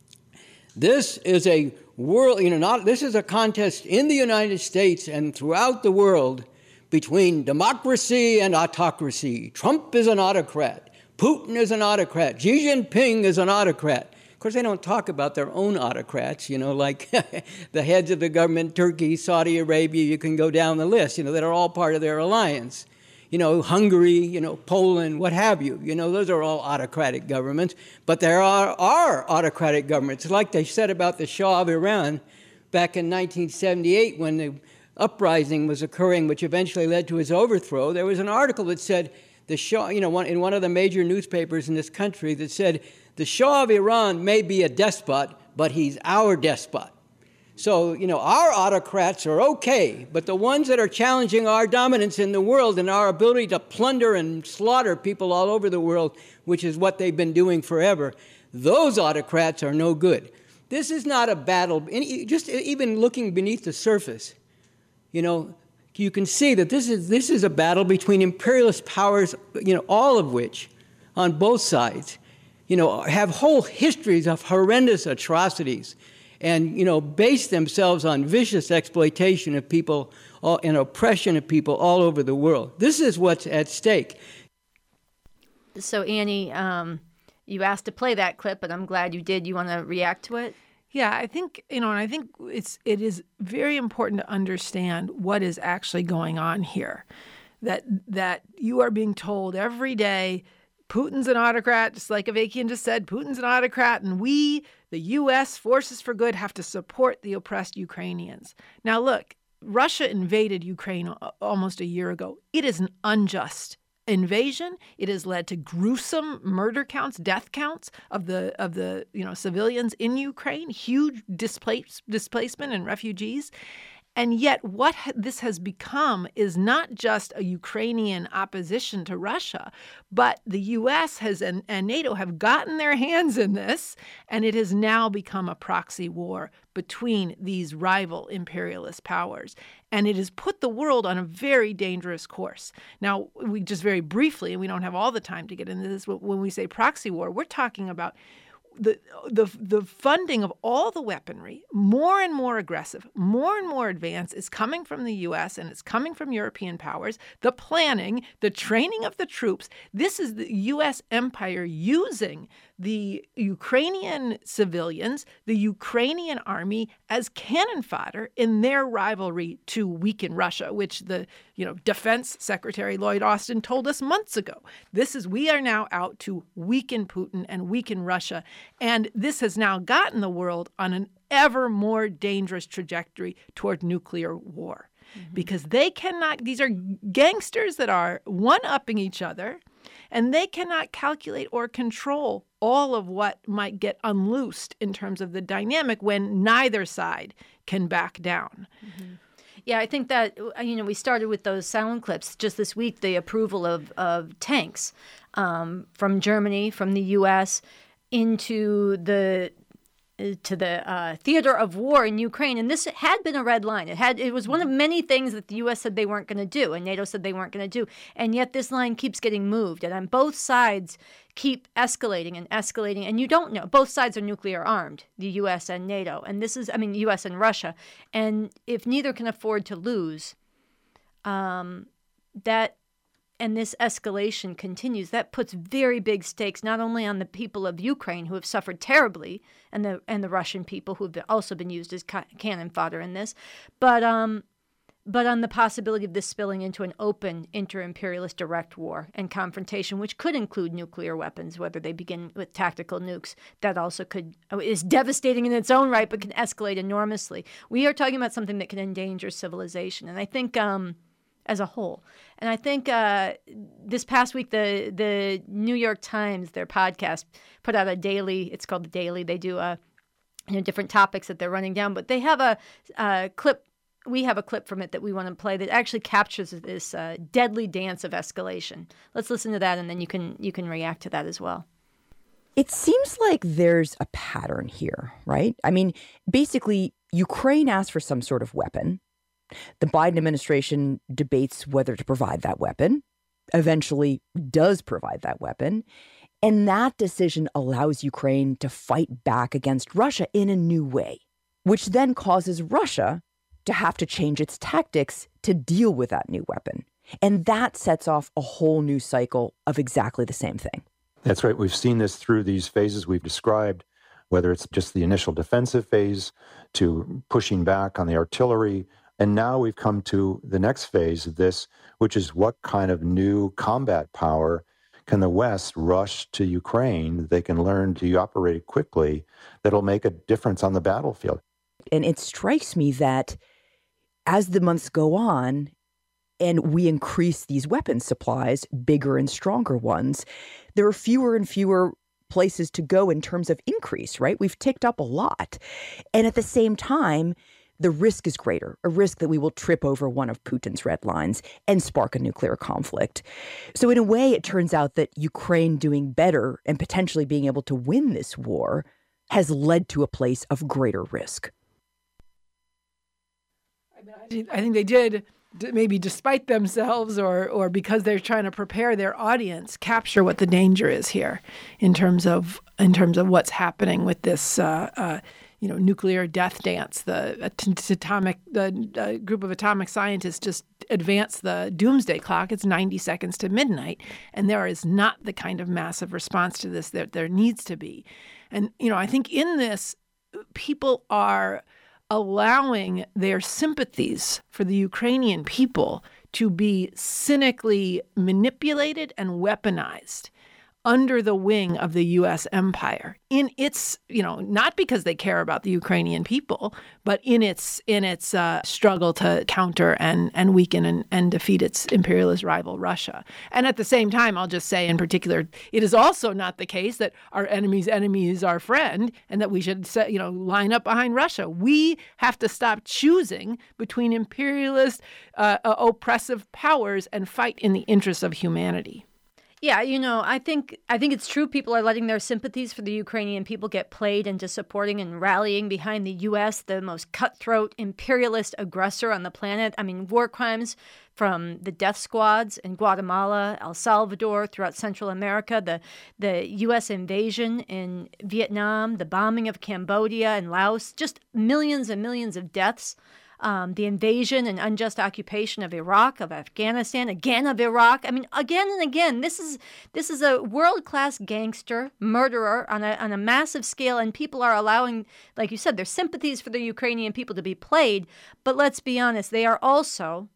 this is a world, you know, not this is a contest in the United States and throughout the world between democracy and autocracy. Trump is an autocrat. Putin is an autocrat. Xi Jinping is an autocrat. Of course, they don't talk about their own autocrats, you know, like the heads of the government, Turkey, Saudi Arabia, you can go down the list, you know, that are all part of their alliance. You know, Hungary, you know, Poland, what have you. You know, those are all autocratic governments. But there are, are autocratic governments, like they said about the Shah of Iran back in nineteen seventy-eight when the uprising was occurring, which eventually led to his overthrow. There was an article that said the Shah, you know, one, in one of the major newspapers in this country that said, the Shah of Iran may be a despot, but he's our despot. So, you know, our autocrats are okay, but the ones that are challenging our dominance in the world and our ability to plunder and slaughter people all over the world, which is what they've been doing forever, those autocrats are no good. This is not a battle, just even looking beneath the surface, you know, you can see that this is this is a battle between imperialist powers, you know, all of which, on both sides, you know, have whole histories of horrendous atrocities and, you know, base themselves on vicious exploitation of people all, and oppression of people all over the world. This is what's at stake.
So, Annie, um, you asked to play that clip, and I'm glad you did. You want to react to it?
Yeah, I think, you know, and I think it's it is very important to understand what is actually going on here. That that you are being told every day, Putin's an autocrat, just like Avakian just said, Putin's an autocrat, and we, the U S Forces for Good, have to support the oppressed Ukrainians. Now, look, Russia invaded Ukraine almost a year ago. It is an unjust invasion. It has led to gruesome murder counts, death counts of the of the you know civilians in Ukraine, huge displace, displacement and refugees. And yet what ha- this has become is not just a Ukrainian opposition to Russia, but the U S has and, and NATO have gotten their hands in this, and it has now become a proxy war between these rival imperialist powers. And it has put the world on a very dangerous course. Now, we just very briefly, and we don't have all the time to get into this, but when we say proxy war, we're talking about The, the the funding of all the weaponry, more and more aggressive, more and more advanced, is coming from the U S and it's coming from European powers. The planning, the training of the troops. This is the U S empire using the Ukrainian civilians, the Ukrainian army as cannon fodder in their rivalry to weaken Russia, which the you know Defense Secretary Lloyd Austin told us months ago. This is we are now out to weaken Putin and weaken Russia. And this has now gotten the world on an ever more dangerous trajectory toward nuclear war. Mm-hmm. Because they cannot, these are gangsters that are one-upping each other, and they cannot calculate or control all of what might get unloosed in terms of the dynamic when neither side can back down.
Mm-hmm. Yeah, I think that, you know, we started with those sound clips just this week, the approval of, of tanks um, from Germany, from the U S, into the to the uh, theater of war in Ukraine. And this had been a red line. It had it was one of many things that the U S said they weren't going to do and NATO said they weren't going to do. And yet this line keeps getting moved. And on both sides keep escalating and escalating. And you don't know. Both sides are nuclear armed, the U S and NATO. And this is, I mean, U S and Russia. And if neither can afford to lose, um, that and this escalation continues, that puts very big stakes not only on the people of Ukraine who have suffered terribly and the and the Russian people who have also been used as ca- cannon fodder in this, but um, but on the possibility of this spilling into an open inter-imperialist direct war and confrontation, which could include nuclear weapons, whether they begin with tactical nukes. That also could is devastating in its own right, but can escalate enormously. We are talking about something that can endanger civilization, and I think um, as a whole. And I think uh, this past week, the the New York Times, their podcast, put out a daily. It's called The Daily. They do a, you know, different topics that they're running down, but they have a, a clip. We have a clip from it that we want to play that actually captures this uh, deadly dance of escalation. Let's listen to that, and then you can you can react to that as well.
It seems like there's a pattern here, right? I mean, basically, Ukraine asked for some sort of weapon. The Biden administration debates whether to provide that weapon, eventually does provide that weapon, and that decision allows Ukraine to fight back against Russia in a new way, which then causes Russia to have to change its tactics to deal with that new weapon. And that sets off a whole new cycle of exactly the same thing.
That's right. We've seen this through these phases we've described, whether it's just the initial defensive phase to pushing back on the artillery. And now we've come to the next phase of this, which is what kind of new combat power can the West rush to Ukraine that they can learn to operate quickly that'll make a difference on the battlefield.
And it strikes me that as the months go on and we increase these weapons supplies, bigger and stronger ones, there are fewer and fewer places to go in terms of increase, right? We've ticked up a lot. And at the same time, the risk is greater, a risk that we will trip over one of Putin's red lines and spark a nuclear conflict. So in a way, it turns out that Ukraine doing better and potentially being able to win this war has led to a place of greater risk.
I think they did, maybe despite themselves or or because they're trying to prepare their audience, capture what the danger is here in terms of in terms of what's happening with this uh, uh, you know, nuclear death dance. The atomic, the uh, group of atomic scientists just advanced the doomsday clock. It's ninety seconds to midnight, and there is not the kind of massive response to this that there needs to be. And, you know, I think in this, people are allowing their sympathies for the Ukrainian people to be cynically manipulated and weaponized under the wing of the U S empire in its, you know, not because they care about the Ukrainian people, but in its in its uh, struggle to counter and, and weaken and, and defeat its imperialist rival, Russia. And at the same time, I'll just say in particular, it is also not the case that our enemy's enemy is our friend and that we should, you know, line up behind Russia. We have to stop choosing between imperialist, uh, uh, oppressive powers and fight in the interests of humanity.
Yeah, you know, I think I think it's true people are letting their sympathies for the Ukrainian people get played into supporting and rallying behind the U S, the most cutthroat imperialist aggressor on the planet. I mean, war crimes from the death squads in Guatemala, El Salvador, throughout Central America, the the U S invasion in Vietnam, the bombing of Cambodia and Laos, just millions and millions of deaths. Um, the invasion and unjust occupation of Iraq, of Afghanistan, again of Iraq. I mean, again and again, this is this is a world-class gangster, murderer on a on a massive scale, and people are allowing, like you said, their sympathies for the Ukrainian people to be played. But let's be honest, they are also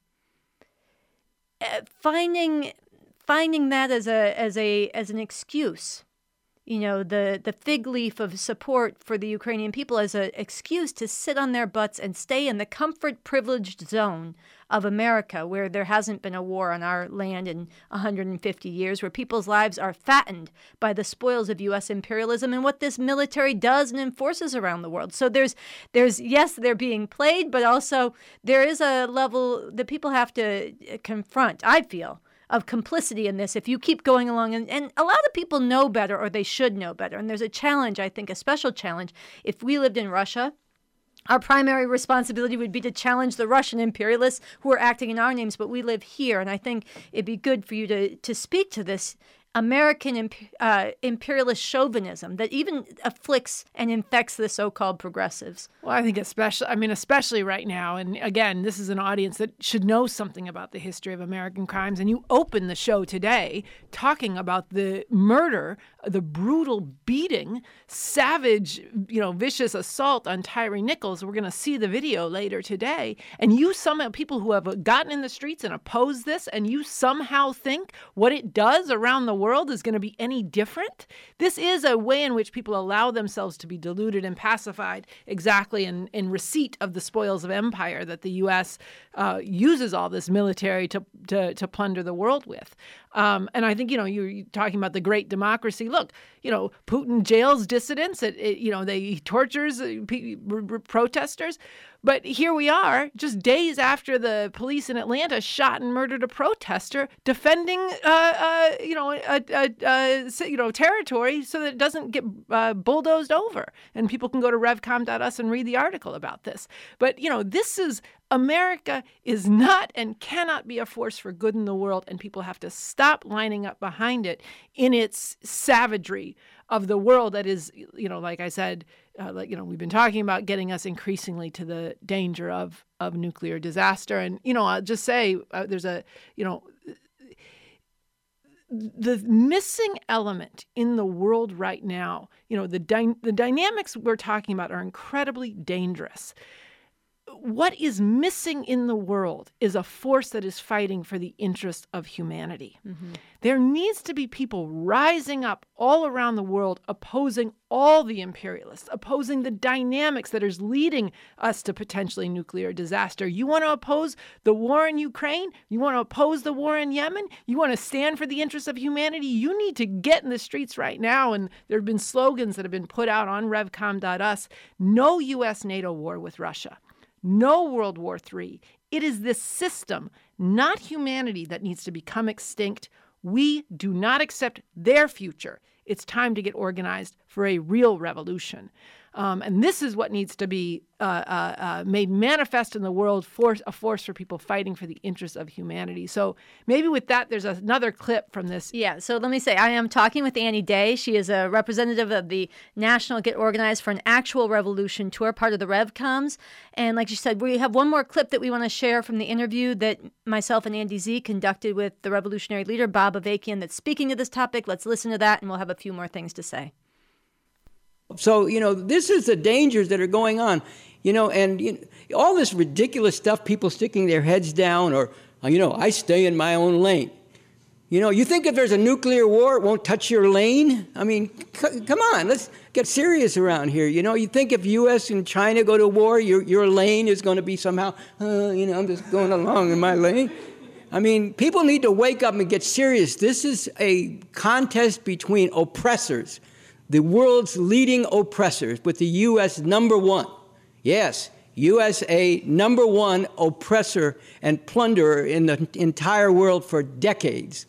uh, finding finding that as a as a as an excuse. You know, the, the fig leaf of support for the Ukrainian people as an excuse to sit on their butts and stay in the comfort privileged zone of America, where there hasn't been a war on our land in one hundred fifty years, where people's lives are fattened by the spoils of U S imperialism and what this military does and enforces around the world. So there's, there's yes, they're being played, but also there is a level that people have to confront, I feel, of complicity in this if you keep going along. And, and a lot of people know better, or they should know better. And there's a challenge, I think, a special challenge. If we lived in Russia, our primary responsibility would be to challenge the Russian imperialists who are acting in our names, but we live here. And I think it'd be good for you to, to speak to this American imp- uh, imperialist chauvinism that even afflicts and infects the so-called progressives.
Well, I think especially, I mean, especially right now, and again, this is an audience that should know something about the history of American crimes, and you open the show today talking about the murder, the brutal beating, savage, you know, vicious assault on Tyre Nichols. We're going to see the video later today, and you somehow, people who have gotten in the streets and opposed this, and you somehow think what it does around the world is going to be any different. This is a way in which people allow themselves to be deluded and pacified exactly in, in receipt of the spoils of empire that the U S uh, uses all this military to, to, to plunder the world with. Um, and I think, you know, you're, you're talking about the great democracy. Look, you know, Putin jails dissidents. It, it, you know, they he tortures uh, p- r- protesters. But here we are, just days after the police in Atlanta shot and murdered a protester defending, uh, uh, you know, a, a, a, you know, territory so that it doesn't get uh, bulldozed over. And people can go to revcom dot us and read the article about this. But, you know, this is America is not and cannot be a force for good in the world, and people have to stop lining up behind it in its savagery of the world that is, you know, like I said, uh, like, you know, we've been talking about getting us increasingly to the danger of, of nuclear disaster. And, you know, I'll just say uh, there's a, you know, the missing element in the world right now, you know, the dy- the dynamics we're talking about are incredibly dangerous. What is missing in the world is a force that is fighting for the interest of humanity. Mm-hmm. There needs to be people rising up all around the world opposing all the imperialists, opposing the dynamics that is leading us to potentially nuclear disaster. You want to oppose the war in Ukraine? You want to oppose the war in Yemen? You want to stand for the interests of humanity? You need to get in the streets right now. And there have been slogans that have been put out on revcom dot us. No U S NATO war with Russia. No World War Three. It is this system, not humanity, that needs to become extinct. We do not accept their future. It's time to get organized for a real revolution. Um, and this is what needs to be uh, uh, uh, made manifest in the world, force, a force for people fighting for the interests of humanity. So maybe with that, there's another clip from this.
Yeah, so let me say, I am talking with Annie Day. She is a representative of the National Get Organized for an Actual Revolution tour, part of the RevComs. And like you said, we have one more clip that we want to share from the interview that myself and Andy Z conducted with the revolutionary leader, Bob Avakian, that's speaking to this topic. Let's listen to that, and we'll have a few more things to say.
So, you know, this is the dangers that are going on, you know, and you know, all this ridiculous stuff, people sticking their heads down or, you know, I stay in my own lane. You know, you think if there's a nuclear war, it won't touch your lane? I mean, c- come on, let's get serious around here. You know, you think if U S and China go to war, your, your lane is going to be somehow, uh, you know, I'm just going along in my lane. I mean, people need to wake up and get serious. This is a contest between oppressors, the world's leading oppressors, with the U S number one. Yes, U S A number one oppressor and plunderer in the entire world for decades.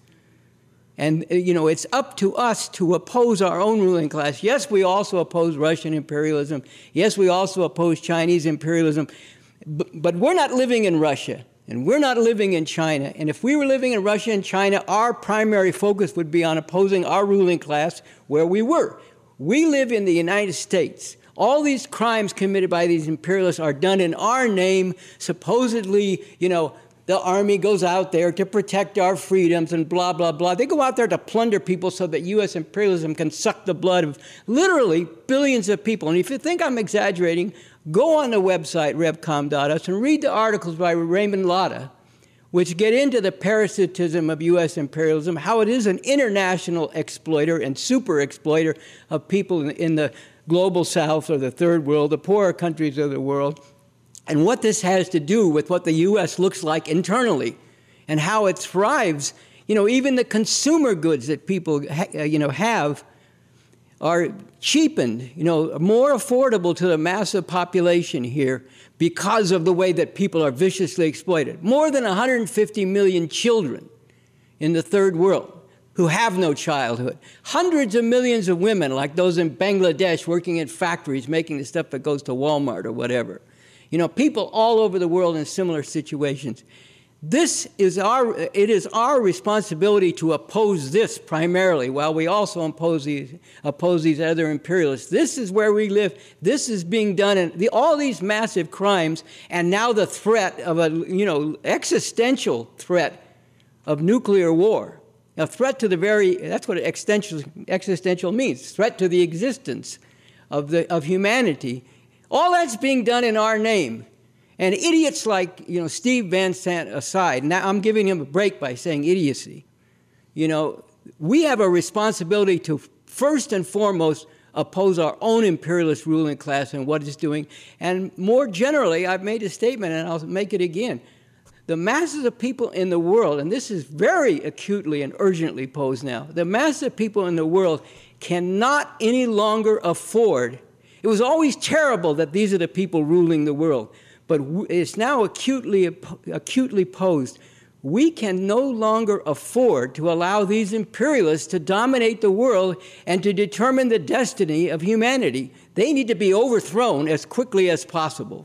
And, you know, it's up to us to oppose our own ruling class. Yes, we also oppose Russian imperialism. Yes, we also oppose Chinese imperialism. But, but we're not living in Russia, and we're not living in China. And if we were living in Russia and China, our primary focus would be on opposing our ruling class where we were. We live in the United States. All these crimes committed by these imperialists are done in our name, supposedly, you know, the army goes out there to protect our freedoms and blah, blah, blah. They go out there to plunder people so that U S imperialism can suck the blood of literally billions of people. And if you think I'm exaggerating, go on the website, revcom dot us, and read the articles by Raymond Latta, which get into the parasitism of U S imperialism, how it is an international exploiter and super exploiter of people in, in the global south or the third world, the poorer countries of the world, and what this has to do with what the U S looks like internally and how it thrives. You know, even the consumer goods that people, ha- you know, have are cheapened, you know, more affordable to the massive population here because of the way that people are viciously exploited. More than one hundred fifty million children in the third world who have no childhood. Hundreds of millions of women, like those in Bangladesh working in factories, making the stuff that goes to Walmart or whatever. You know, people all over the world in similar situations. This is our, it is our responsibility to oppose this primarily, while we also oppose these, oppose these other imperialists. This is where we live. This is being done in the, all these massive crimes, and now the threat of a, you know, existential threat of nuclear war. A threat to the very, that's what existential, existential means, threat to the existence of, the, of humanity. All that's being done in our name. And idiots like, you know, Steve Van Sant aside, now I'm giving him a break by saying idiocy. You know, we have a responsibility to first and foremost oppose our own imperialist ruling class and what it's doing. And more generally, I've made a statement and I'll make it again. The masses of people in the world, and this is very acutely and urgently posed now, the masses of people in the world cannot any longer afford. It was always terrible that these are the people ruling the world, but it's now acutely, acutely posed. We can no longer afford to allow these imperialists to dominate the world and to determine the destiny of humanity. They need to be overthrown as quickly as possible.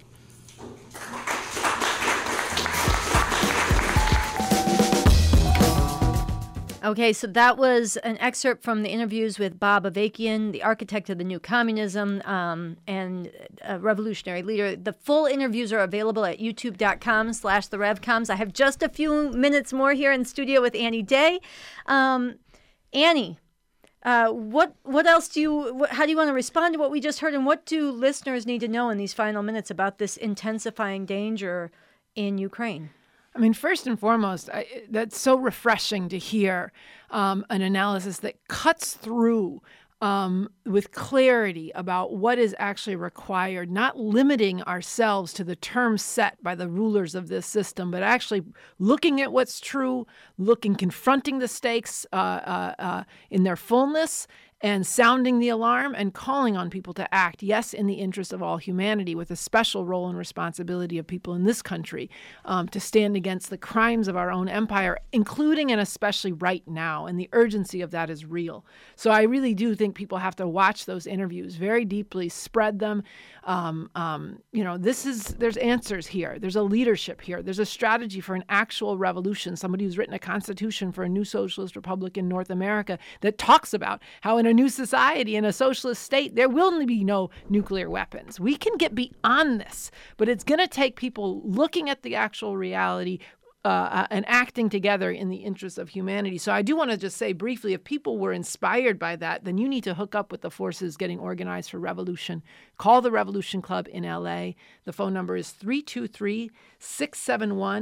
Okay, so that was an excerpt from the interviews with Bob Avakian, the architect of the new communism um, and a revolutionary leader. The full interviews are available at youtube.com slash the RevComs. I have just a few minutes more here in studio with Annie Day. Um, Annie, uh, what what else do you, what, how do you want to respond to what we just heard, and what do listeners need to know in these final minutes about this intensifying danger in Ukraine?
I mean, first and foremost, I, that's so refreshing to hear um, an analysis that cuts through um, with clarity about what is actually required, not limiting ourselves to the terms set by the rulers of this system, but actually looking at what's true, looking, confronting the stakes uh, uh, uh, in their fullness, and sounding the alarm and calling on people to act, yes, in the interest of all humanity, with a special role and responsibility of people in this country um, to stand against the crimes of our own empire, including and especially right now. And the urgency of that is real. So I really do think people have to watch those interviews very deeply, spread them. Um, um, you know, this is, there's answers here. There's a leadership here. There's a strategy for an actual revolution. Somebody who's written a constitution for a new socialist republic in North America that talks about how in a new society, in a socialist state, there will be no nuclear weapons. We can get beyond this, but it's going to take people looking at the actual reality uh, and acting together in the interests of humanity. So I do want to just say briefly, if people were inspired by that, then you need to hook up with the forces getting organized for revolution. Call the Revolution Club in L A. The phone number is three two three, six seven one,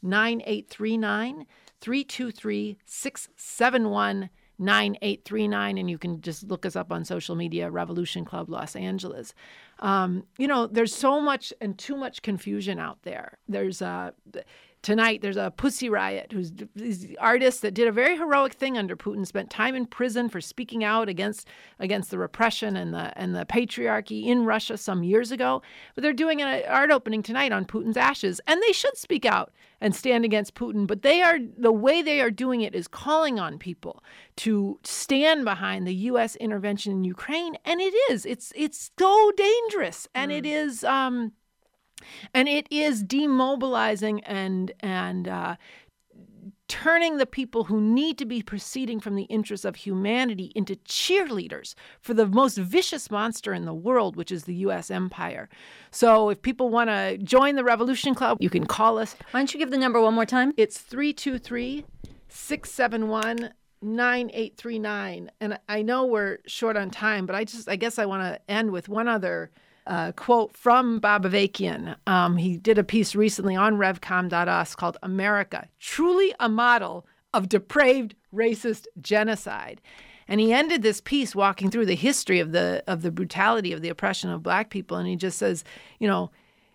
nine eight three nine, three two three, six seven one, nine eight three nine, and you can just look us up on social media, Revolution Club Los Angeles. Um, you know, there's so much and too much confusion out there. There's uh, tonight, there's a Pussy Riot, who's these artists that did a very heroic thing under Putin, spent time in prison for speaking out against against the repression and the and the patriarchy in Russia some years ago. But they're doing an art opening tonight on Putin's ashes, and they should speak out and stand against Putin. But they are the way they are doing it is calling on people to stand behind the U S intervention in Ukraine, and it is it's it's so dangerous, and mm. it is. Um, And it is demobilizing and and uh, turning the people who need to be proceeding from the interests of humanity into cheerleaders for the most vicious monster in the world, which is the U S empire. So if people want to join the Revolution Club, you can call us.
Why don't you give the number one more time?
It's three two three, six seven one, nine eight three nine. And I know we're short on time, but I just I guess I want to end with one other Uh, quote from Bob Avakian. Um, he did a piece recently on revcom dot u s called America, Truly a Model of Depraved Racist Genocide. And he ended this piece walking through the history of the of the brutality of the oppression of Black people. And he just says, you know,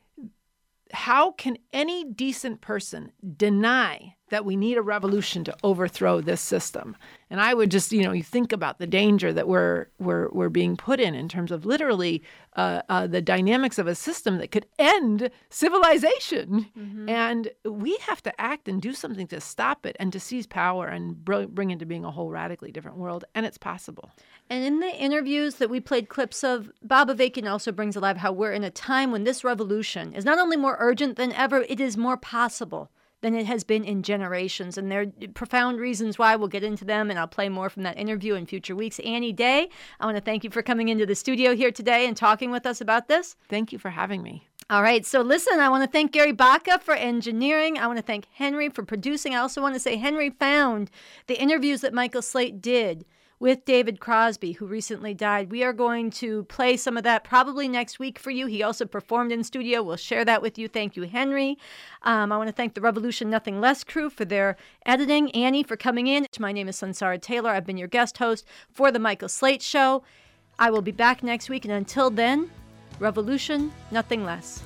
how can any decent person deny that we need a revolution to overthrow this system? And I would just, you know, you think about the danger that we're we're we're being put in in terms of literally uh, uh, the dynamics of a system that could end civilization. Mm-hmm. And we have to act and do something to stop it and to seize power and br- bring into being a whole radically different world. And it's possible.
And in the interviews that we played clips of, Bob Avakian also brings alive how we're in a time when this revolution is not only more urgent than ever, it is more possible than it has been in generations. And there are profound reasons why. We'll get into them, and I'll play more from that interview in future weeks. Annie Day, I want to thank you for coming into the studio here today and talking with us about this.
Thank you for having me.
All right. So listen, I want to thank Gary Baca for engineering. I want to thank Henry for producing. I also want to say Henry found the interviews that Michael Slate did with David Crosby, who recently died. We are going to play some of that probably next week for you. He also performed in studio. We'll share that with you. Thank you, Henry. Um, I want to thank the Revolution Nothing Less crew for their editing. Annie for coming in. My name is Sansara Taylor. I've been your guest host for The Michael Slate Show. I will be back next week. And until then, Revolution Nothing Less.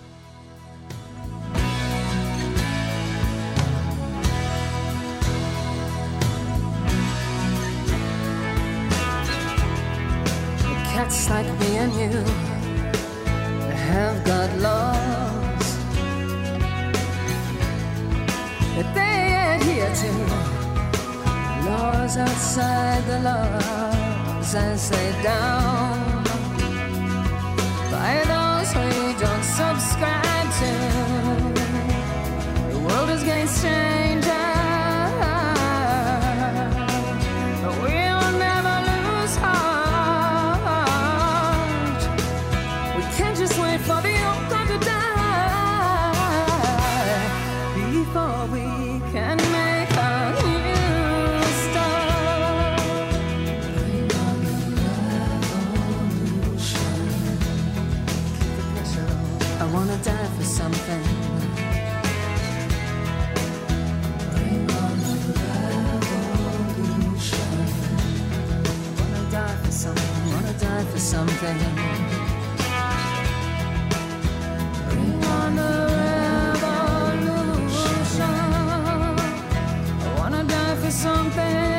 Cats like me and you have got laws that they adhere to, laws outside the laws as laid down by those who don't subscribe to. The world is getting stranger. Just wait for the old time to die before we can make a new start. Bring on the revolution. Keep the pressure on. I wanna die for something. Bring on the revolution. Wanna die for something. Wanna die for something. On the revolution, I wanna die for something.